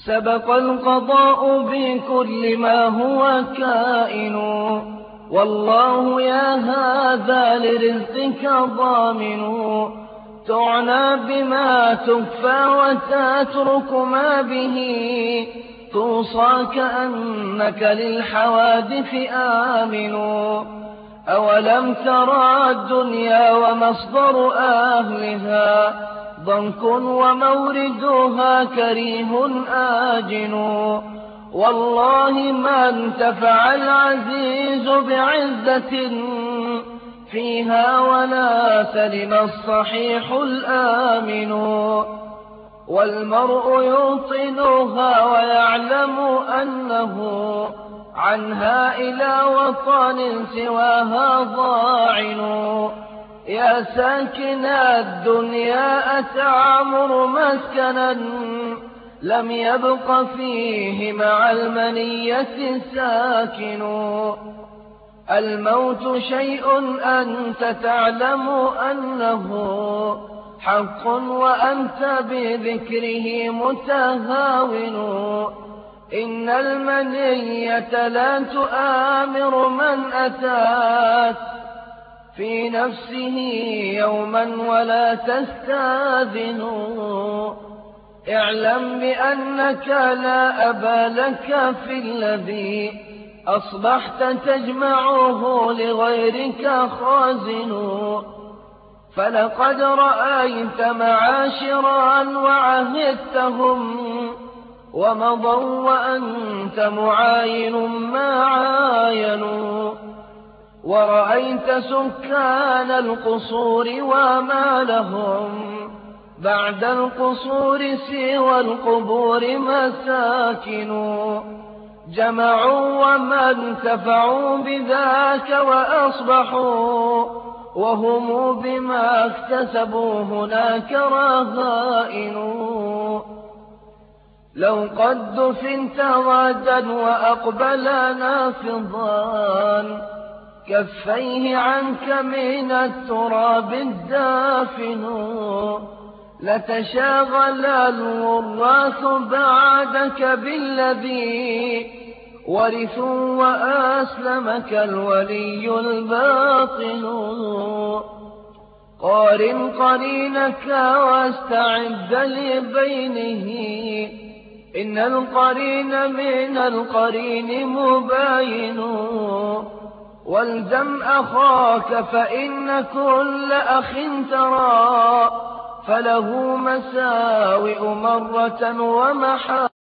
سبق القضاء بكل ما هو كائن، والله يا هذا لرزقك ضامن. تعنى بما تكفى وتترك ما به توصى، كأنك للحوادث آمن. أولم ترى الدنيا ومصدر أهلها ضنك وموردها كريه آجن. والله ما انتفع العزيز بعزة فيها ولا سلم الصحيح الآمن. والمرء يوطنها ويعلم أنه عنها إلى وطن سواها ضاعن. يا ساكن الدنيا أتعمر مسكنا لم يبق فيه مع المنية ساكن. الموت شيء أنت تعلم أنه حق وأنت بذكره متهاون. إن المنية لا تؤامر من أتاك في نفسه يوما ولا تستاذن. اعلم بأنك لا أبا لك في الذي أصبحت تجمعه لغيرك خازن. فلقد رأيت معاشرا وعهدتهم ومضوا وأنت معاين ما عاينوا. ورأيت سكان القصور وما لهم بعد القصور سوى القبور مساكن. جمعوا وما انتفعوا بذاك وأصبحوا وهم بما اكتسبوا هناك رهائن. لو قد دفنت غدا وأقبل نافضان كفيه عنك من التراب الدافن. لتشاغل الوراث بعدك بالذي ورثوا وأسلمك الولي الباطن. قارن قرينك واستعد لبينه إن القرين من القرين مباين. والزم أخاك فإن كل أخ ترى فله مساوئ مرة ومحا